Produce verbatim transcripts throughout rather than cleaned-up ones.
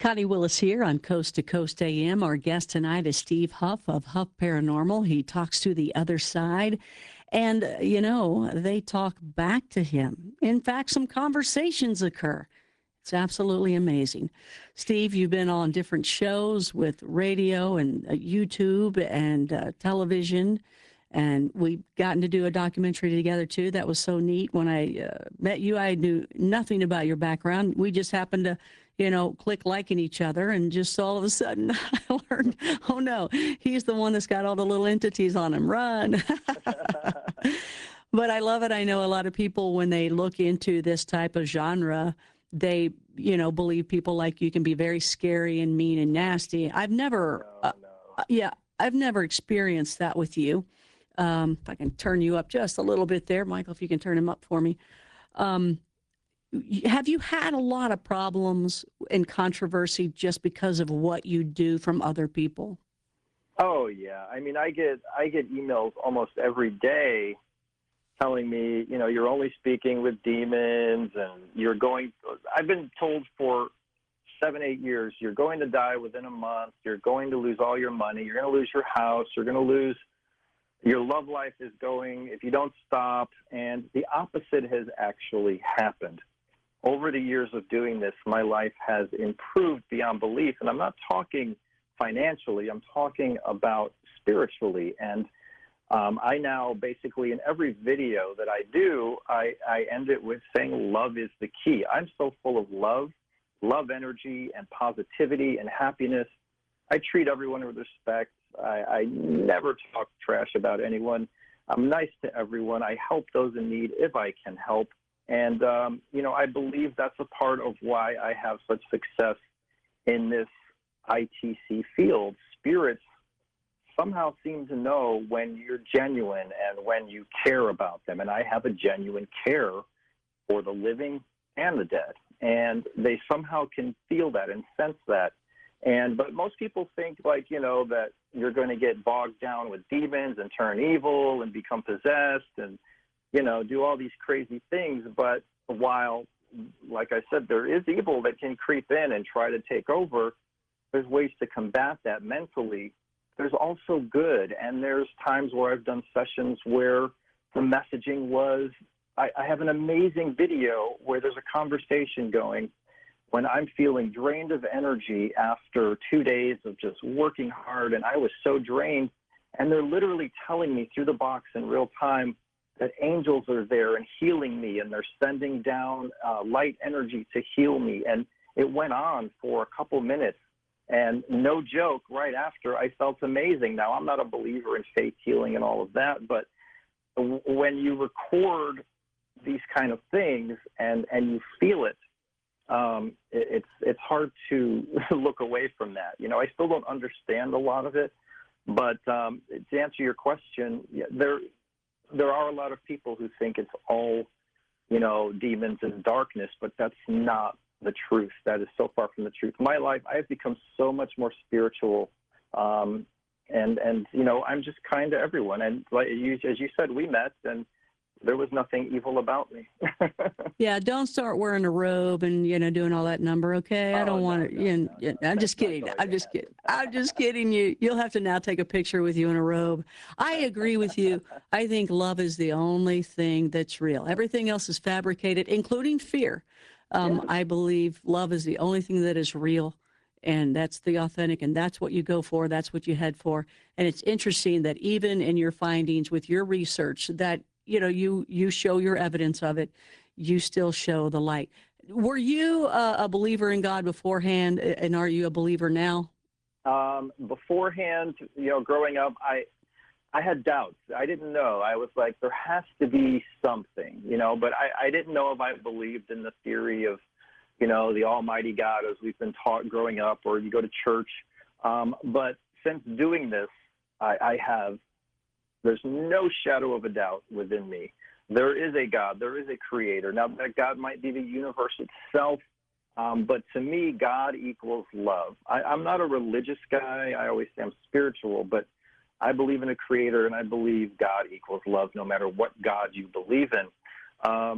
Connie Willis here on Coast to Coast A M. Our guest tonight is Steve Huff of Huff Paranormal. He talks to the other side, and, uh, you know, they talk back to him. In fact, some conversations occur. It's absolutely amazing. Steve, you've been on different shows with radio and uh, YouTube and uh, television, and we've gotten to do a documentary together, too. That was so neat. When I uh, met you, I knew nothing about your background. We just happened to, you know, click liking each other, and just all of a sudden I learned, oh, no, he's the one that's got all the little entities on him. Run. But I love it. I know a lot of people, when they look into this type of genre, they, you know, believe people like you can be very scary and mean and nasty. I've never, No, uh, no. yeah, I've never experienced that with you. Um, if I can turn you up just a little bit there, Michael, if you can turn him up for me. Um, y- have you had a lot of problems and controversy just because of what you do from other people? Oh yeah. I mean, I get I get emails almost every day telling me, you know, you're only speaking with demons, and you're going. I've been told for seven, eight years, you're going to die within a month. You're going to lose all your money. You're going to lose your house. You're going to lose your love life is going if you don't stop. And the opposite has actually happened. Over the years of doing this, my life has improved beyond belief. And I'm not talking financially. I'm talking about spiritually. And um, I now basically, in every video that I do, I, I end it with saying love is the key. I'm so full of love, love energy and positivity and happiness. I treat everyone with respect. I, I never talk trash about anyone. I'm nice to everyone. I help those in need if I can help. And, um, you know, I believe that's a part of why I have such success in this I T C field. Spirits somehow seem to know when you're genuine and when you care about them. And I have a genuine care for the living and the dead. And they somehow can feel that and sense that. And but most people think, like, you know, that you're going to get bogged down with demons and turn evil and become possessed and, you know, do all these crazy things. But while, like I said, there is evil that can creep in and try to take over, there's ways to combat that mentally. There's also good. And there's times where I've done sessions where the messaging was, I, I have an amazing video where there's a conversation going when I'm feeling drained of energy after two days of just working hard, and I was so drained, and they're literally telling me through the box in real time that angels are there and healing me, and they're sending down uh, light energy to heal me. And it went on for a couple minutes, and no joke, right after, I felt amazing. Now, I'm not a believer in faith healing and all of that, but w- when you record these kind of things and, and you feel it, Um, it, it's it's hard to look away from that. You know, I still don't understand a lot of it, but um, to answer your question, yeah, there there are a lot of people who think it's all, you know, demons and darkness, but that's not the truth. That is so far from the truth. My life, I have become so much more spiritual, um, and and you know, I'm just kind to everyone. And like you, as you said, we met and there was nothing evil about me. Yeah, don't start wearing a robe and, you know, doing all that number, okay? I Oh, don't no, want to, no, you know, no, yeah, no. I'm That's just not kidding. going I'm to just kidding. happen. I'm just kidding you. You'll have to now take a picture with you in a robe. I agree with you. I think love is the only thing that's real. Everything else is fabricated, including fear. Um, Yeah. I believe love is the only thing that is real, and that's the authentic, and that's what you go for. That's what you head for. And it's interesting that even in your findings with your research that, you know, you, you show your evidence of it, you still show the light. Were you uh, a believer in God beforehand, and are you a believer now? Um, beforehand, you know, growing up, I I had doubts. I didn't know. I was like, there has to be something, you know, but I, I didn't know if I believed in the theory of, you know, the Almighty God as we've been taught growing up, or you go to church. Um, but since doing this, I, I have, there's no shadow of a doubt within me. There is a God. There is a creator. Now, that God might be the universe itself, um, but to me, God equals love. I, I'm not a religious guy. I always say I'm spiritual, but I believe in a creator, and I believe God equals love no matter what God you believe in. Um,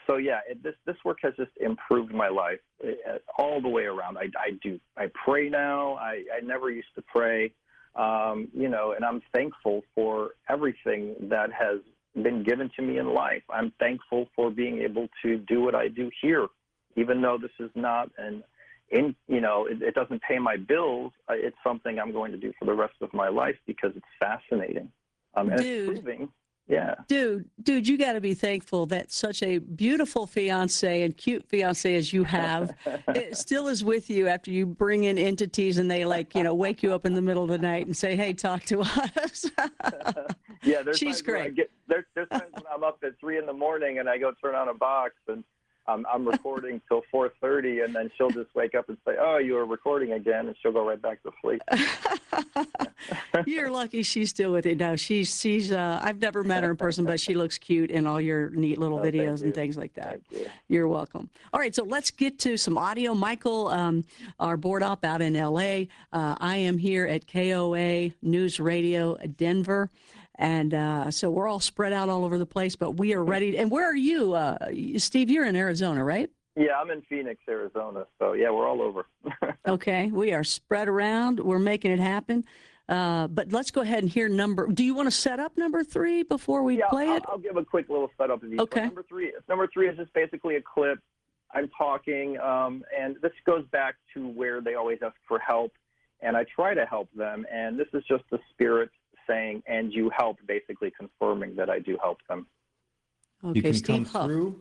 so yeah, it, this this work has just improved my life uh, all the way around. I, I do I pray now. I, I never used to pray, um, you know, and I'm thankful for everything that has been given to me in life. I'm thankful for being able to do what I do here, even though this is not an in you know it, it doesn't pay my bills. Uh, it's something I'm going to do for the rest of my life because it's fascinating, um, and Dude. it's proving. Yeah. Dude, dude, you got to be thankful that such a beautiful fiance and cute fiance as you have it still is with you after you bring in entities and they like, you know, wake you up in the middle of the night and say, hey, talk to us. Yeah, there's She's times when I great. get, there's, there's times when I'm up at three in the morning and I go turn on a box and um, I'm recording till four thirty, and then she'll just wake up and say, oh, you were recording again, and she'll go right back to sleep. You're lucky she's still with you. No, she's, she's, uh, I've never met her in person, but she looks cute in all your neat little Oh, thank videos and you. things like that. Thank you. You're welcome. All right, so let's get to some audio. Michael, um, our board op out in L A. Uh, I am here at K O A News Radio Denver. And uh, so we're all spread out all over the place, but we are ready. And where are you? Uh, Steve, you're in Arizona, right? Yeah, I'm in Phoenix, Arizona. So, yeah, we're all over. Okay, we are spread around. We're making it happen. Uh, but let's go ahead and hear number. Do you want to set up number three before we yeah, play I'll, it? I'll give a quick little setup of each. Okay. So number three, number three is just basically a clip. I'm talking, um, and this goes back to where they always ask for help, and I try to help them. And this is just the spirit saying, and you help, basically confirming that I do help them. Okay, You can Steve come Huff. through.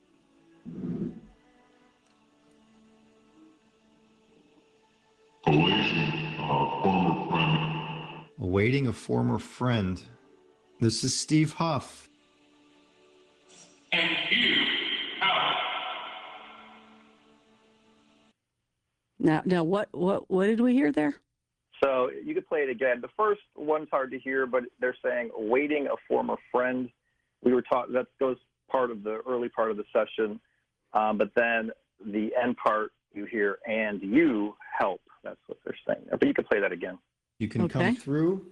Awaiting a former friend. This is Steve Huff. And you help. Now, now, what, what, what did we hear there? So you could play it again. The first one's hard to hear, but they're saying awaiting a former friend. We were taught that goes part of the early part of the session, um, but then the end part you hear, and you help. That's what they're saying. But you could play that again. You can Okay. come through.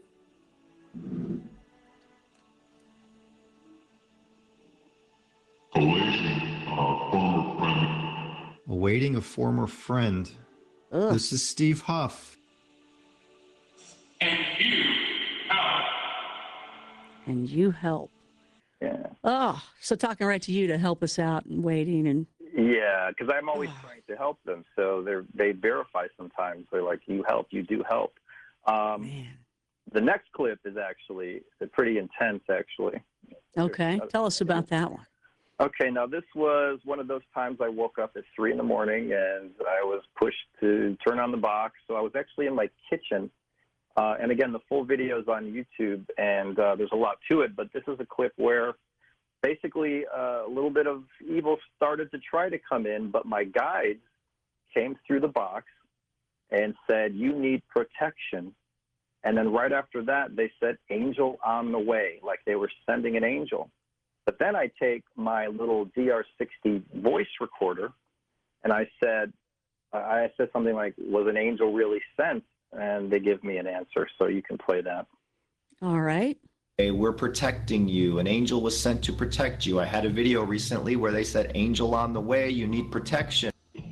Awaiting a former friend. Ugh. This is Steve Huff. And you help. And you help. Yeah. Oh, so talking right to you to help us out and waiting and Yeah, because I'm always trying to help them. So they they verify sometimes. They're like, you help, you do help. Um, man. the next clip is actually pretty intense, actually. Okay, tell us about that one. Okay, now this was one of those times I woke up at three in the morning and I was pushed to turn on the box. So I was actually in my kitchen. Uh, and again, the full video is on YouTube, and uh, there's a lot to it. But this is a clip where basically uh, a little bit of evil started to try to come in, but my guides came through the box and said, you need protection. And then right after that, they said, angel on the way, like they were sending an angel. But then I take my little D R sixty voice recorder, and I said, I said something like, was an angel really sent? And they give me an answer, so you can play that. All right. Hey, we're protecting you. An angel was sent to protect you. I had a video recently where they said, angel on the way, you need protection.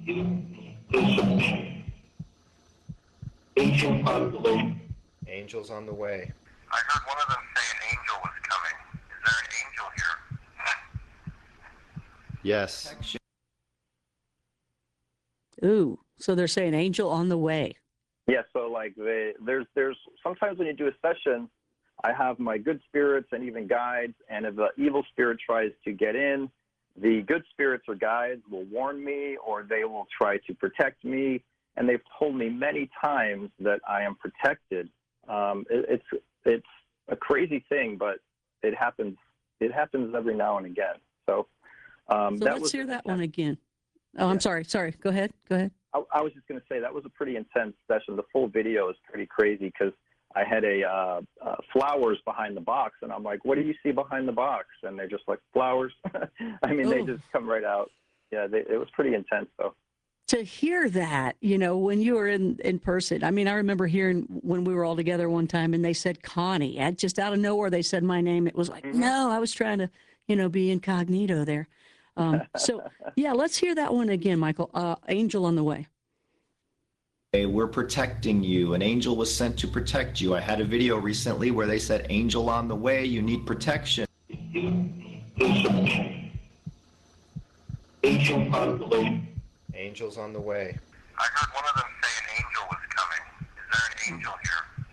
Angel on the way. Angels on the way. I heard one of them say an angel was coming. Is there an angel here? Yes. Ooh, so they're saying angel on the way. Yeah, so like they, there's there's sometimes when you do a session, I have my good spirits and even guides, and if the evil spirit tries to get in, the good spirits or guides will warn me, or they will try to protect me, and they've told me many times that I am protected. Um, it, it's it's a crazy thing, but it happens. It happens every now and again. So, um, So that let's was hear that one again. Oh, I'm Yeah. sorry. Sorry. Go ahead. Go ahead. I, I was just going to say that was a pretty intense session. The full video is pretty crazy because I had a uh, uh, flowers behind the box, and I'm like, "What do you see behind the box?" And they're just like flowers. I mean, they Oh. just come right out. Yeah, they, it was pretty intense, though. To hear that, you know, when you were in, in person, I mean, I remember hearing when we were all together one time and they said Connie, and just out of nowhere, they said my name. It was like, Mhm. no, I was trying to, you know, be incognito there. Um, so, yeah, let's hear that one again, Michael. Uh, Angel on the way. Hey, we're protecting you. An angel was sent to protect you. I had a video recently where they said, angel on the way, you need protection. Angel on the way. Angels on the way. I heard one of them say an angel was coming. Is there an angel here?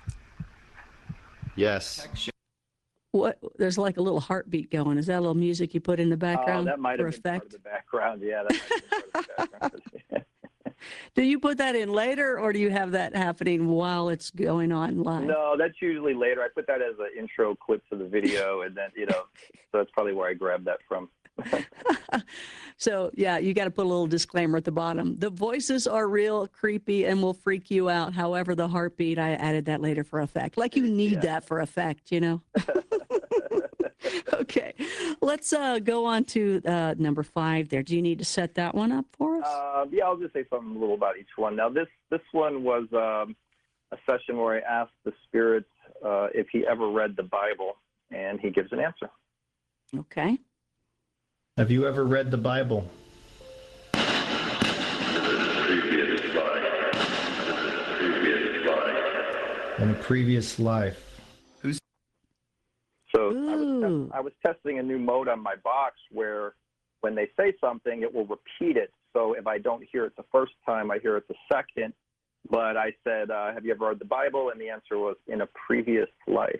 Yes. Protection. What? There's like a little heartbeat going. Is that a little music you put in the Oh, background that might for have been part of effect? the background. Yeah, that might have been part of the background. Do you put that in later, or do you have that happening while it's going on live? No, that's usually later. I put that as an intro clip to the video, and then, you know, so that's probably where I grabbed that from. So, yeah, you got to put a little disclaimer at the bottom. The voices are real creepy and will freak you out. However, the heartbeat, I added that later for effect. Like you need Yeah. that for effect, you know? Okay, let's uh, go on to uh, number five there. Do you need to set that one up for us? Uh, yeah, I'll just say something a little about each one. Now, this this one was um, a session where I asked the spirit uh, if he ever read the Bible, and he gives an answer. Okay. Have you ever read the Bible? In a previous life. So I was, Ooh. test- I was testing a new mode on my box where when they say something, it will repeat it. So if I don't hear it the first time, I hear it the second. But I said, uh, have you ever read the Bible? And the answer was, in a previous life.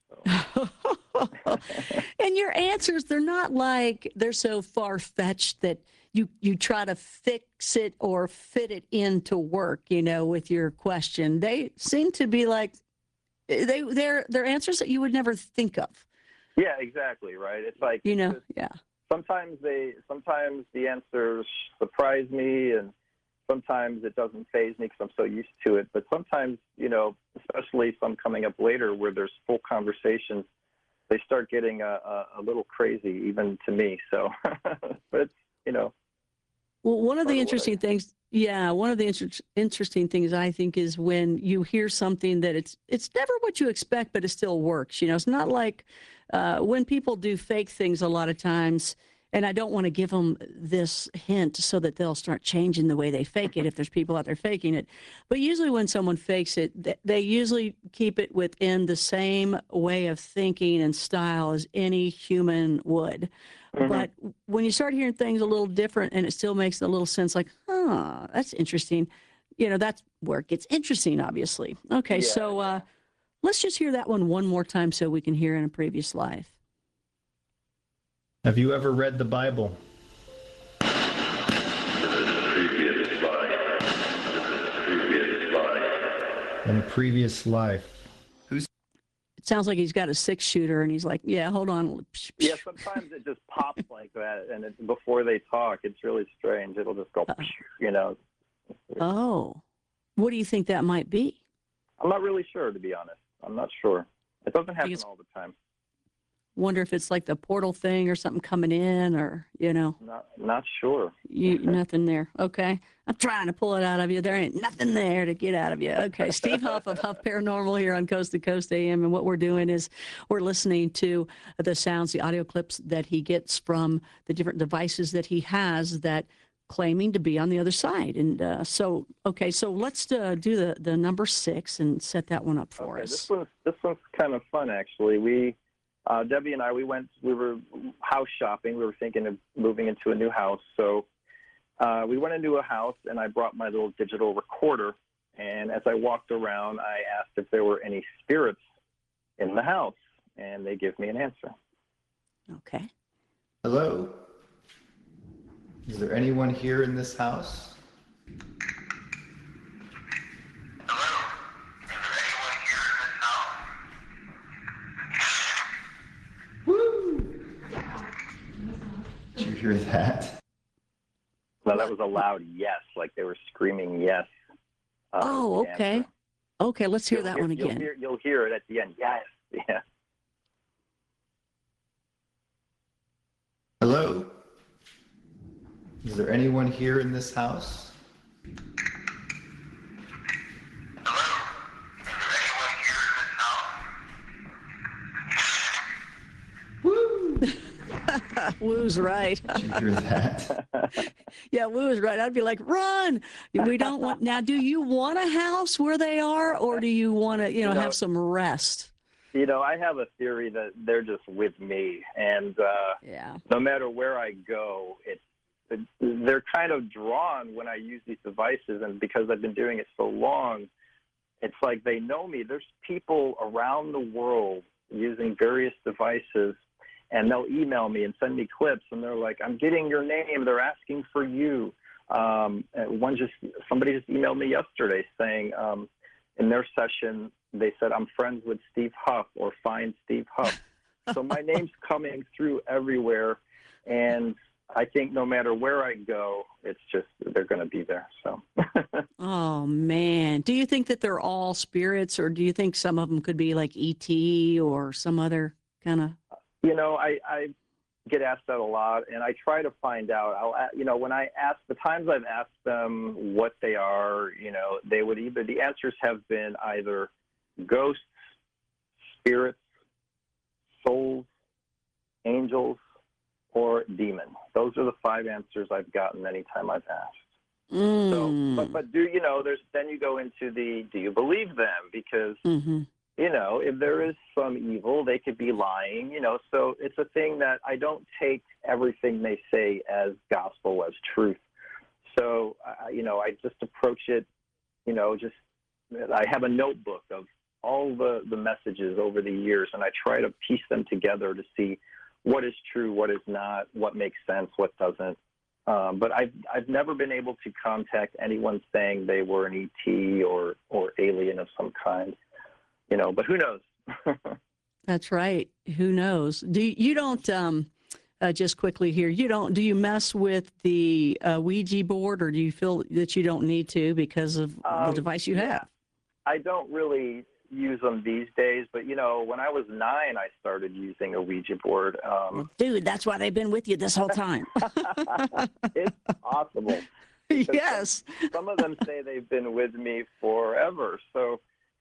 And your answers, they're not like they're so far-fetched that you you try to fix it or fit it into work, you know, with your question. They seem to be like they they're they're answers that you would never think of, Yeah, exactly, right? It's like, you know. Yeah. sometimes they sometimes the answers surprise me, and sometimes it doesn't faze me because I'm so used to it. But sometimes, you know, especially some coming up later where there's full conversations, they start getting a, a, a little crazy, even to me. So, but it's, you know. Well, one of part the of what I interesting things, yeah, one of the inter- interesting things I think is when you hear something that it's it's never what you expect, but it still works. You know, it's not like uh, when people do fake things a lot of times. And I don't want to give them this hint so that they'll start changing the way they fake it if there's people out there faking it. But usually when someone fakes it, th- they usually keep it within the same way of thinking and style as any human would. Mhm. But when you start hearing things a little different and it still makes a little sense, like, huh, that's interesting, you know, that's where it gets interesting, obviously. Okay, Yeah, so uh, let's just hear that one one more time so we can hear in a previous life. Have you ever read the Bible? In a previous life. It sounds like he's got a six shooter and he's like, yeah, hold on. Yeah, sometimes it just pops like that, and it, before they talk, it's really strange. It'll just go, you know. Oh, what do you think that might be? I'm not really sure, to be honest. I'm not sure. It doesn't happen Because- all the time. Wonder if it's like the portal thing or something coming in, or, you know, Not not sure. you nothing there. Okay. I'm trying to pull it out of you. There ain't nothing there to get out of you. Okay. Steve Huff of Huff Paranormal here on Coast to Coast A M. And what we're doing is we're listening to the sounds, the audio clips that he gets from the different devices that he has that claiming to be on the other side. And uh, so, okay, so let's uh, do the, the number six and set that one up for Okay, us. this one's this one's kind of fun, actually. We uh, Debbie and I, we went, we were house shopping. We were thinking of moving into a new house, so uh, we went into a house, and I brought my little digital recorder. And as I walked around, I asked if there were any spirits in the house, and they give me an answer. Okay. Hello? Is there anyone here in this house? Hello? Is there anyone here in this house? Did you hear that? No, that was a loud yes, like they were screaming yes. uh, Oh, was the okay. answer. Okay, let's hear You'll that one You'll again. hear, you'll hear it at the end. Yes. Yeah. Hello? Is there anyone here in this house? Hello? Is there anyone here in this house? Woo's right. Did you hear that? Yeah, Woo is right. I'd be like, run. We don't want now. Do you want a house where they are, or do you want to, you know, You know, have some rest? You know, I have a theory that they're just with me, and uh, Yeah. no matter where I go, it's they're kind of drawn when I use these devices, and because I've been doing it so long, it's like they know me. There's people around the world using various devices, and they'll email me and send me clips, and they're like, "I'm getting your name. They're asking for you." Um, one just somebody just emailed me yesterday saying um, in their session they said, "I'm friends with Steve Huff," or "Find Steve Huff." So my name's coming through everywhere, and I think no matter where I go, it's just they're going to be there. So. Oh man, do you think that they're all spirits, or do you think some of them could be like E T or some other kind of? You know, I, I get asked that a lot, and I try to find out. I'll, you know, when I ask, the times I've asked them what they are, you know, they would either, the answers have been either ghosts, spirits, souls, angels, or demons. Those are the five answers I've gotten anytime I've asked. Mm. So, but, but do you know, there's, then you go into the, do you believe them? Because, Mm-hmm. you know, if there is some evil, they could be lying, you know, so it's a thing that I don't take everything they say as gospel, as truth. So, uh, you know, I just approach it, you know, just, I have a notebook of all the, the messages over the years, and I try to piece them together to see what is true, what is not, what makes sense, what doesn't. Um, but I've, I've never been able to contact anyone saying they were an E T or, or alien of some kind. You know, but who knows? That's right. Who knows? Do you, you don't um, uh, just quickly here? You don't? Do you mess with the uh, Ouija board, or do you feel that you don't need to because of Um, the device you yeah. have? I don't really use them these days, but you know, when I was nine, I started using a Ouija board. Um, Well, dude, that's why they've been with you this whole time. it's possible. Because Yes. Some, some of them say they've been with me forever. So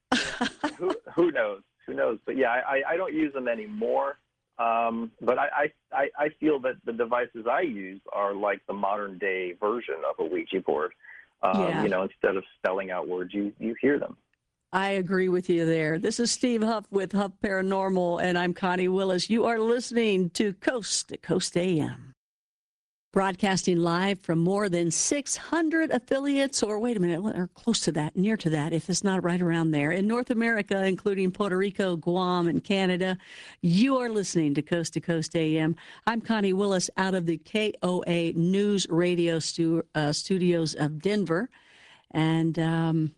who who knows? Who knows? But yeah, I, I don't use them anymore. Um, but I, I, I feel that the devices I use are like the modern day version of a Ouija board. Um, Yeah. You know, instead of spelling out words, you, you hear them. I agree with you there. This is Steve Huff with Huff Paranormal, and I'm Connie Willis. You are listening to Coast to Coast A M. Broadcasting live from more than six hundred affiliates, or wait a minute, or close to that, near to that, if it's not right around there, in North America, including Puerto Rico, Guam, and Canada. You are listening to Coast to Coast A M. I'm Connie Willis out of the K O A News Radio stu- uh, studios of Denver. And um,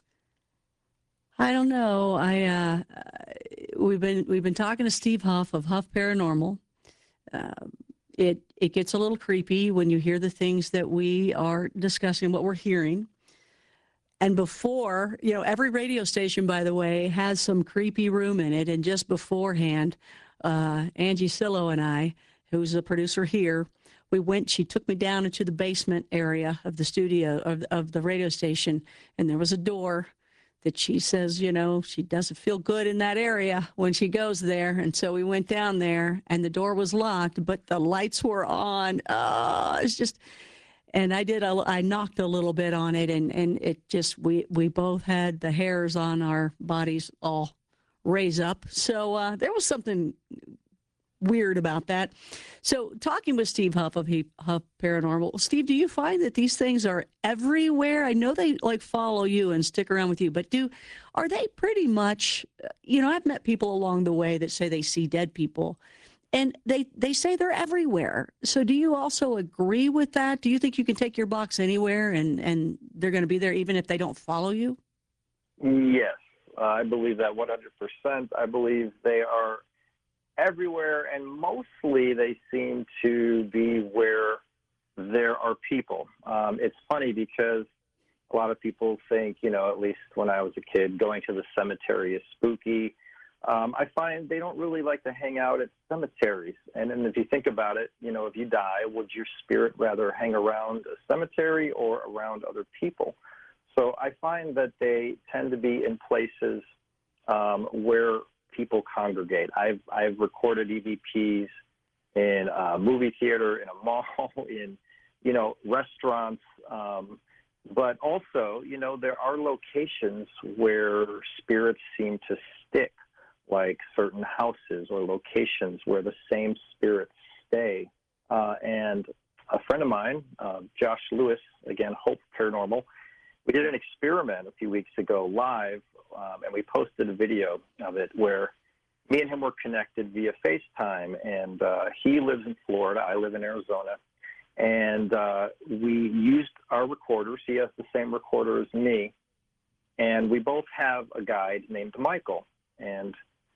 I don't know. I uh, we've been we've been talking to Steve Huff of Huff Paranormal. Uh, it it gets a little creepy when you hear the things that we are discussing, what we're hearing. And before, you know, every radio station, by the way, has some creepy room in it. And just beforehand, uh, Angie Sillo and I, who's a producer here, we went, she took me down into the basement area of the studio, of, of the radio station, and there was a door that she says, you know, she doesn't feel good in that area when she goes there. And so we went down there, and the door was locked, but the lights were on. Oh, it's just, and I did, a, I knocked a little bit on it, and, and it just, we, we both had the hairs on our bodies all raise up. So uh, there was something weird about that. So talking with Steve Huff of He- Huff Paranormal, Steve, do you find that these things are everywhere? I know they like follow you and stick around with you, but do are they pretty much, you know, I've met people along the way that say they see dead people, and they they say they're everywhere. So do you also agree with that? Do you think you can take your box anywhere and and they're going to be there even if they don't follow you? Yes, uh, I believe that one hundred percent. I believe they are everywhere, and mostly they seem to be where there are people. Um, it's funny because a lot of people think, you know, at least when I was a kid, going to the cemetery is spooky. Um, I find they don't really like to hang out at cemeteries. And then if you think about it, you know, if you die, would your spirit rather hang around a cemetery or around other people? So I find that they tend to be in places um, where people congregate. I've I've recorded E V Ps in a movie theater, in a mall, in, you know, restaurants. Um, but also, you know, there are locations where spirits seem to stick, like certain houses or locations where the same spirits stay. Uh, and a friend of mine, uh, Josh Lewis, again, Hope Paranormal, we did an experiment a few weeks ago live, um, and we posted a video of it where me and him were connected via FaceTime, and uh, he lives in Florida, I live in Arizona, and uh, we used our recorders. He has the same recorder as me, and we both have a guide named Michael, and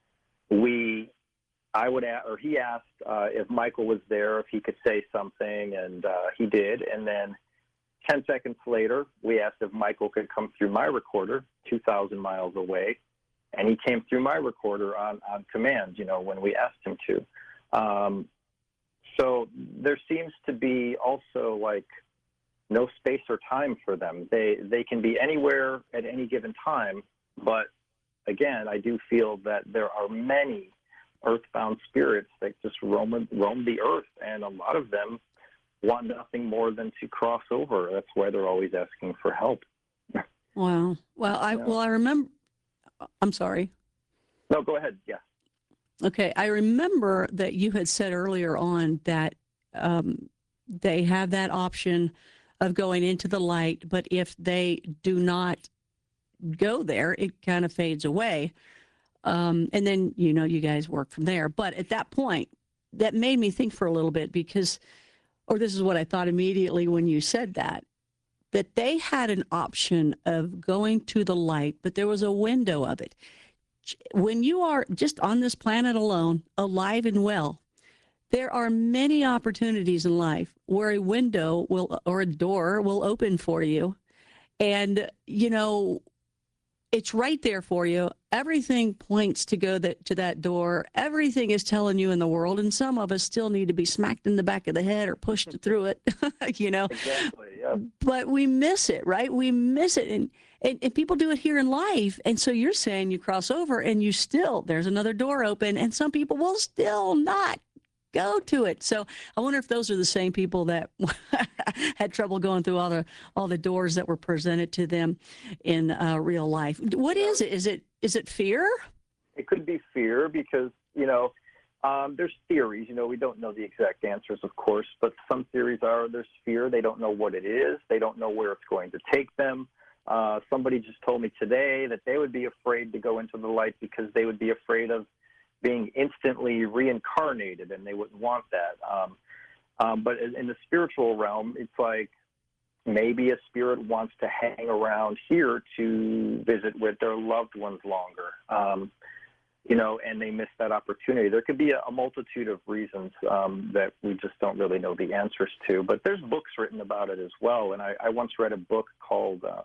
we, I would, a- or he asked uh, if Michael was there, if he could say something, and uh, he did, and then ten seconds later, we asked if Michael could come through my recorder, two thousand miles away, and he came through my recorder on, on command, you know, when we asked him to. Um, so there seems to be also like no space or time for them. They, they can be anywhere at any given time, but again, I do feel that there are many earthbound spirits that just roam, roam the earth, and a lot of them want nothing more than to cross over. That's why they're always asking for help. Wow. Well, I Yeah. well I remember. I'm sorry. No, go ahead. Yeah. Okay, I remember that you had said earlier on that um, they have that option of going into the light, but if they do not go there, it kind of fades away. Um, and then, you know, you guys work from there. But at that point, that made me think for a little bit because, or this is what I thought immediately when you said that, that they had an option of going to the light, but there was a window of it. When you are just on this planet alone, alive and well, there are many opportunities in life where a window will or a door will open for you. And, you know, it's right there for you. Everything points to go that, to that door. Everything is telling you in the world. And some of us still need to be smacked in the back of the head or pushed through it, you know. Exactly. Yeah. But we miss it, right? We miss it. And, and, and people do it here in life. And so you're saying you cross over and you still, there's another door open, and some people will still not go to it. So I wonder if those are the same people that had trouble going through all the all the doors that were presented to them in uh, real life. What is it? Is it is it fear? It could be fear because, you know, um, there's theories. You know, we don't know the exact answers, of course, but some theories are there's fear. They don't know what it is. They don't know where it's going to take them. Uh, somebody just told me today that they would be afraid to go into the light because they would be afraid of being instantly reincarnated, and they wouldn't want that. Um, um, but in the spiritual realm, it's like maybe a spirit wants to hang around here to visit with their loved ones longer, um, you know, and they miss that opportunity. There could be a, a multitude of reasons um, that we just don't really know the answers to, but there's books written about it as well. And I, I once read a book called um,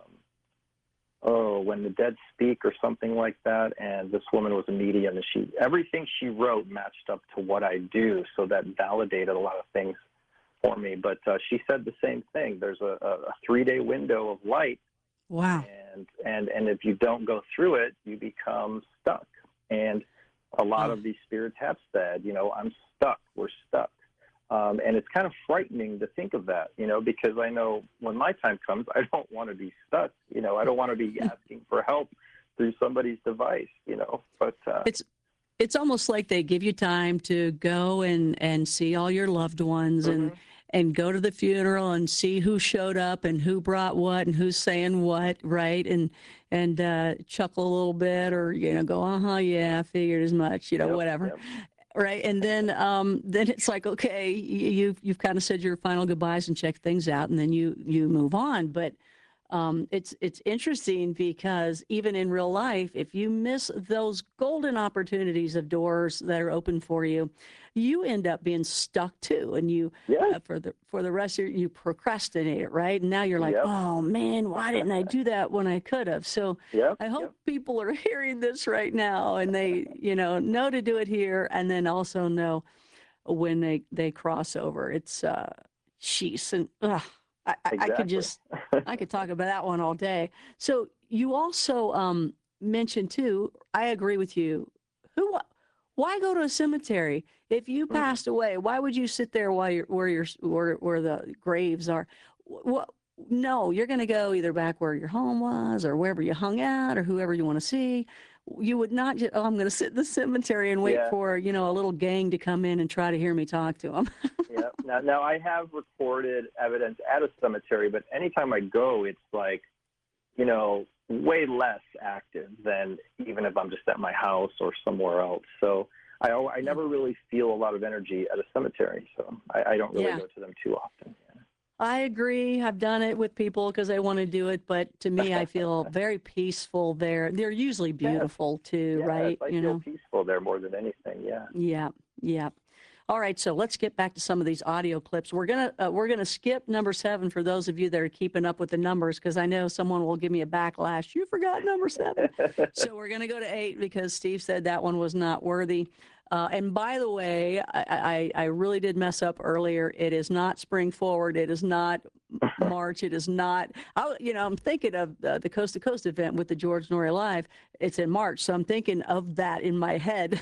oh, When the Dead Speak or something like that. And this woman was a medium, and she, everything she wrote matched up to what I do. So that validated a lot of things for me. But uh, she said the same thing. There's a, a, a three-day window of light. Wow. And, and, and if you don't go through it, you become stuck. And a lot Oh. of these spirits have said, you know, I'm stuck, we're stuck. Um, and it's kind of frightening to think of that, you know, because I know when my time comes, I don't want to be stuck. You know, I don't want to be asking for help through somebody's device, you know, but uh, It's it's almost like they give you time to go and, and see all your loved ones and, Mhm. and go to the funeral and see who showed up and who brought what and who's saying what, right? And and uh, chuckle a little bit or, you know, go, uh-huh, yeah, I figured as much, you know, Yep, whatever. yep. Right. And then um, then it's like, okay, you, you've, you've kind of said your final goodbyes and checked things out, and then you, you move on. But um, it's, it's interesting because even in real life, if you miss those golden opportunities of doors that are open for you, you end up being stuck too. And you, Yeah. uh, for the, for the rest of your, you procrastinate it. Right. And now you're like, Yep. oh man, why didn't I do that when I could have? So Yep. I hope Yep. people are hearing this right now and they, you know, know to do it here and then also know when they, they cross over. It's, uh, sheesh. And ugh, I, I, I could Exactly. just, I could talk about that one all day. So you also um, mentioned too, I agree with you. Who, Why go to a cemetery? If you passed away, why would you sit there while you're where you're where where the graves are? What? No, you're going to go either back where your home was or wherever you hung out or whoever you want to see. You would not just, oh, I'm going to sit in the cemetery and wait Yeah. for, you know, a little gang to come in and try to hear me talk to them. Yeah. Now, now I have recorded evidence at a cemetery, but anytime I go, it's like, you know, way less active than even if I'm just at my house or somewhere else. So I, I never really feel a lot of energy at a cemetery. So I, I don't really Yeah. go to them too often. Yeah. I agree. I've done it with people because they want to do it, but to me, I feel very peaceful there. They're usually beautiful too, Yes, right? I You feel know. peaceful there more than anything. Yeah. Yeah, yeah. All right, so let's get back to some of these audio clips. We're gonna uh, we're gonna skip number seven for those of you that are keeping up with the numbers, because I know someone will give me a backlash. You forgot number seven. So we're gonna go to eight because Steve said that one was not worthy. Uh, and by the way, I, I I really did mess up earlier. It is not Spring Forward. It is not March. It is not. I, you know, I'm thinking of uh, the Coast to Coast event with the George Norrie Live. It's in March, so I'm thinking of that in my head,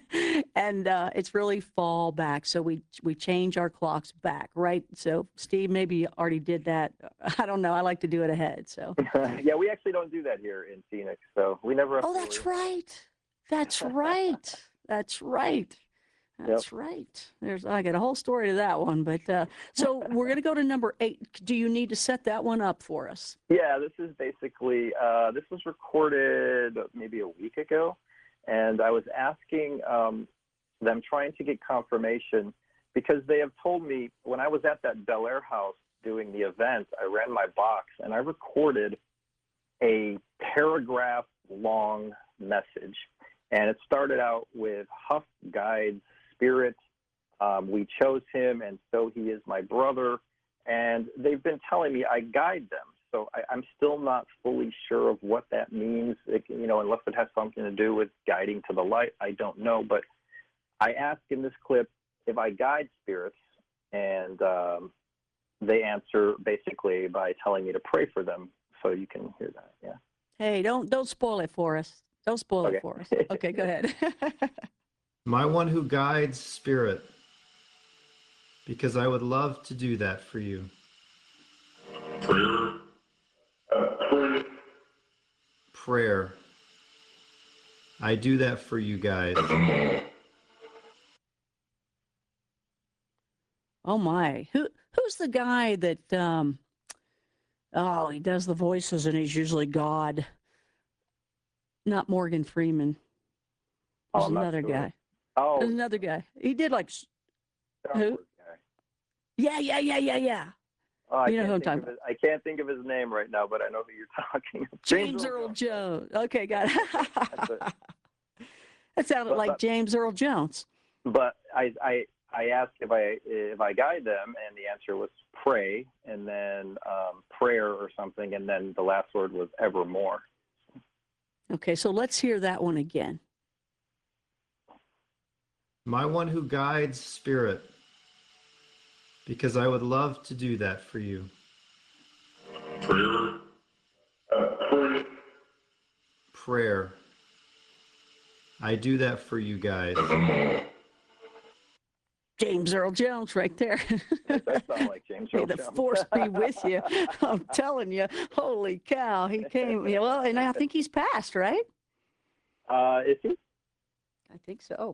and uh, it's really fall back. So we we change our clocks back, right? So Steve, maybe you already did that. I don't know. I like to do it ahead. So. Yeah, we actually don't do that here in Phoenix, so we never have Oh, to that's worry. right. That's right. That's right. That's right. There's I got a whole story to that one, but uh, so we're going to go to number eight. Do you need to set that one up for us? Yeah, this is basically, uh, this was recorded maybe a week ago, and I was asking um, them, trying to get confirmation, because they have told me when I was at that Bel Air house doing the event, I ran my box and I recorded a paragraph long message. And it started out with Huff guides spirit. Um, we chose him, and so he is my brother. And they've been telling me I guide them. So I, I'm still not fully sure of what that means, it, you know, unless it has something to do with guiding to the light. I don't know. But I asked in this clip if I guide spirits, and um, they answer basically by telling me to pray for them. So you can hear that, yeah. Hey, don't don't spoil it for us. Don't spoil Okay. it for us. Okay, go ahead. My one who guides spirit, because I would love to do that for you. Prayer. Uh, prayer. Prayer. I do that for you guys. Oh my, who who's the guy that? Um, oh, he does the voices, and he's usually God. Not Morgan Freeman. Oh, There's I'm not another sure. guy. Oh, There's another guy. He did like, s- Star who? Wars guy. yeah, yeah, yeah, yeah, yeah. Oh, I You know can't who I'm think talking of his, I can't think of his name right now, but I know who you're talking about. James Earl Jones. Okay, got That's it. it. That sounded But- like but- James Earl Jones. But I, I, I asked if I if I guide them, and the answer was pray, and then um, prayer or something, and then the last word was evermore. Okay, so let's hear that one again. My one who guides spirit, because I would love to do that for you. Prayer. Uh, prayer. Prayer. I do that for you guys. James Earl Jones right there. It does sound like James May Earl the Jones. force be with you. I'm telling you, holy cow, he came. Yeah, well, and I think he's passed, right? Uh, is he? I think so.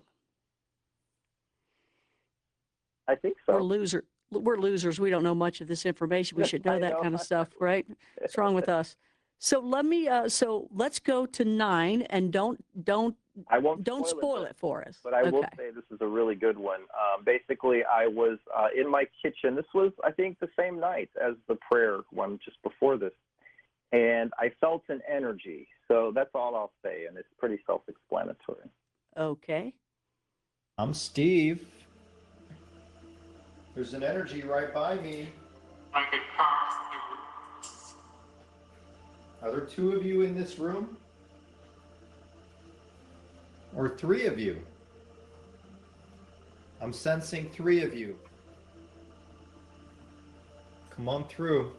I think We're so. loser. We're losers. We don't know much of this information. We should know I that know. kind of stuff, right? What's wrong with us? So let me. Uh, so let's go to nine, and don't don't I won't don't spoil, spoil it, it for us. but I okay. will say this is a really good one. Um, basically, I was uh, in my kitchen. This was, I think, the same night as the prayer one just before this. And I felt an energy. So that's all I'll say. And it's pretty self-explanatory. Okay. I'm Steve. There's an energy right by me. Like a cock. Are there two of you in this room? Or three of you? I'm sensing three of you. Come on through.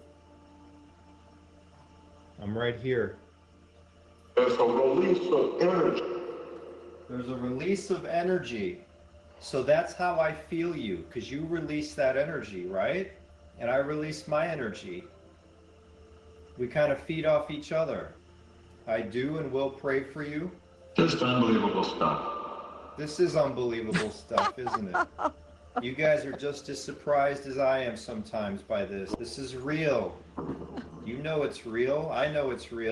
I'm right here. There's a release of energy There's a release of energy. So that's how I feel you, because you release that energy, right? And I release my energy. We kind of feed off each other. I do and will pray for you. Just unbelievable stuff. This is unbelievable stuff, isn't it? You guys are just as surprised as I am sometimes by this. This is real. You know it's real. I know it's real.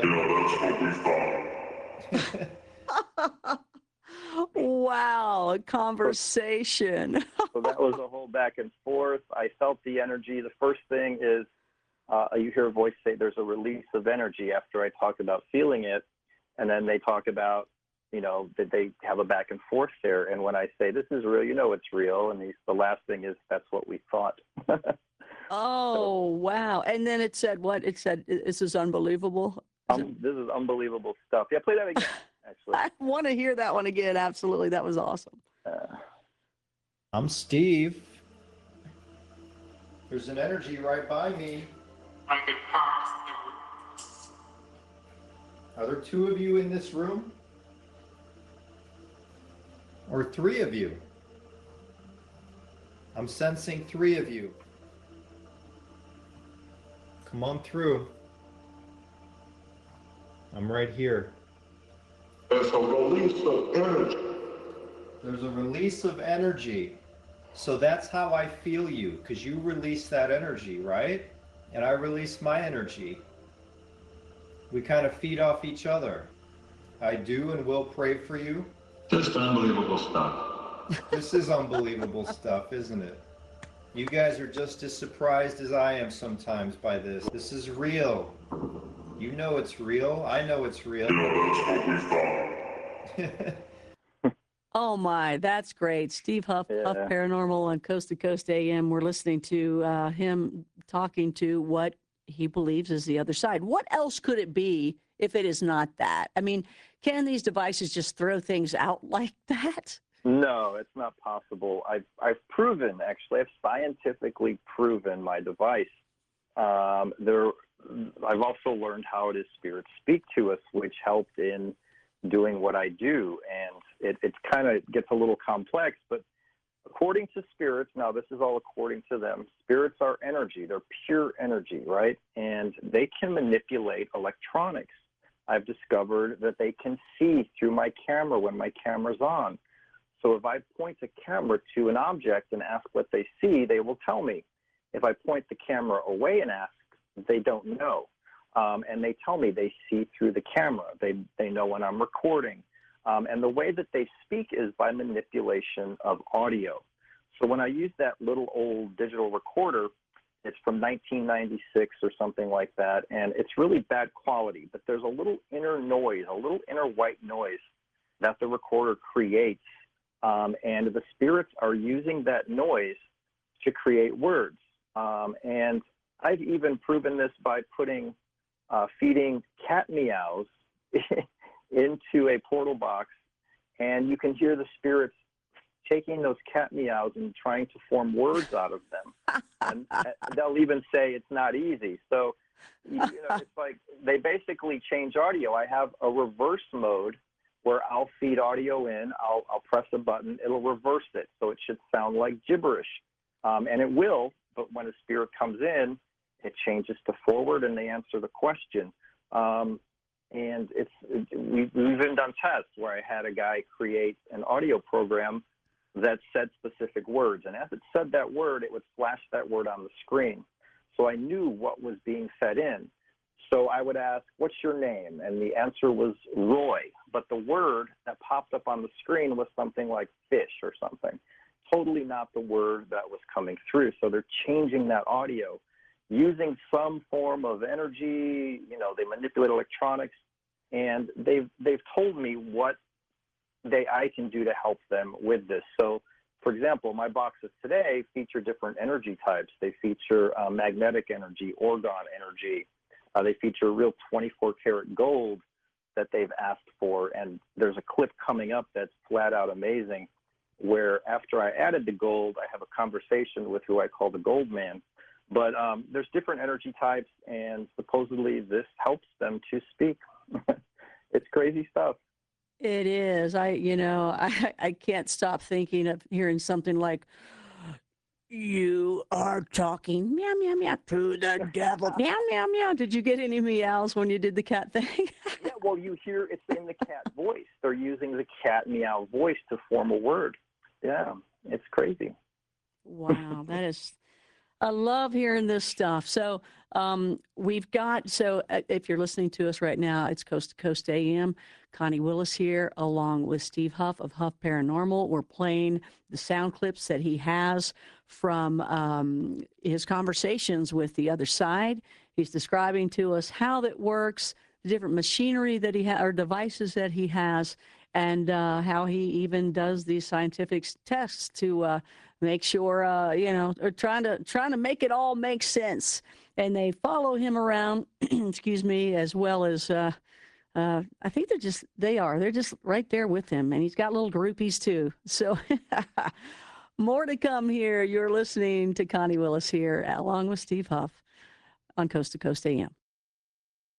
Wow, a conversation. So that was a whole back and forth. I felt the energy. The first thing is uh, you hear a voice say there's a release of energy after I talk about feeling it. And then they talk about, you know, that they have a back and forth there. And when I say this is real, you know it's real. And the, the last thing is that's what we thought. Oh, wow. And then it said what? It said, this is unbelievable. Is it- Um, this is unbelievable stuff. Yeah, play that again, actually. I want to hear that one again. Absolutely. That was awesome. Uh, I'm Steve. There's an energy right by me. I can pass through. Are there two of you in this room? Or three of you? I'm sensing three of you. Come on through. I'm right here. There's a release of energy. There's a release of energy. So that's how I feel you, because you release that energy, right? And I release my energy. We kind of feed off each other. I do and will pray for you. Just unbelievable stuff. This is unbelievable stuff, isn't it? You guys are just as surprised as I am sometimes by this. This is real. You know it's real. I know it's real. Oh my, that's great. Steve Huff, Yeah. Huff Paranormal on Coast to Coast A M. We're listening to uh, him talking to what he believes is the other side. What else could it be if it is not that? I mean, can these devices just throw things out like that? No, it's not possible. I've, I've proven, actually, I've scientifically proven my device. Um, there, I've also learned how it is spirits speak to us, which helped in doing what I do. And it, it kind of gets a little complex, but according to spirits, now this is all according to them, spirits are energy. They're pure energy, right? And they can manipulate electronics. I've discovered that they can see through my camera when my camera's on. So if I point the camera to an object and ask what they see, they will tell me. If I point the camera away and ask, they don't know. Um, and they tell me they see through the camera. They, they know when I'm recording. Um, and the way that they speak is by manipulation of audio. So when I use that little old digital recorder, it's from nineteen ninety-six or something like that, and it's really bad quality, but there's a little inner noise, a little inner white noise that the recorder creates, um, and the spirits are using that noise to create words. Um, and I've even proven this by putting, uh, feeding cat meows into a portal box, and you can hear the spirits taking those cat meows and trying to form words out of them. And they'll even say it's not easy. So, you know, it's like they basically change audio. I have a reverse mode where I'll feed audio in, I'll, I'll press a button, it'll reverse it. So it should sound like gibberish. Um, and it will, but when a spirit comes in, it changes to forward and they answer the question. Um, and it's it, we've, we've even done tests where I had a guy create an audio program that said specific words. And as it said that word, it would flash that word on the screen. So I knew what was being fed in. So I would ask, what's your name? And the answer was Roy. But the word that popped up on the screen was something like fish or something. Totally not the word that was coming through. So they're changing that audio using some form of energy. You know, they manipulate electronics, and they've, they've told me what they I can do to help them with this. So, for example, my boxes today feature different energy types. They feature uh, magnetic energy, orgone energy. Uh, they feature real twenty-four karat gold that they've asked for. And there's a clip coming up that's flat out amazing, where after I added the gold, I have a conversation with who I call the gold man. But um, there's different energy types, and supposedly this helps them to speak. It's crazy stuff. It is. I, you know, I, I can't stop thinking of hearing something like, "You are talking meow, meow, meow to the devil. Meow, meow, meow." Did you get any meows when you did the cat thing? Yeah, well, you hear it's in the cat voice. They're using the cat meow voice to form a word. Yeah, it's crazy. Wow, that is, I love hearing this stuff. So um, we've got, so uh, if you're listening to us right now, it's Coast to Coast A M. Connie Willis here, along with Steve Huff of Huff Paranormal. We're playing the sound clips that he has from um, his conversations with the other side. He's describing to us how that works, the different machinery that he has, or devices that he has, and uh, how he even does these scientific tests to uh, make sure, uh, you know, or trying to trying to make it all make sense. And they follow him around, excuse me, as well as uh, uh, I think they're just they are they're just right there with him, and he's got little groupies too. So more to come here. You're listening to Connie Willis here, along with Steve Huff on Coast to Coast A M.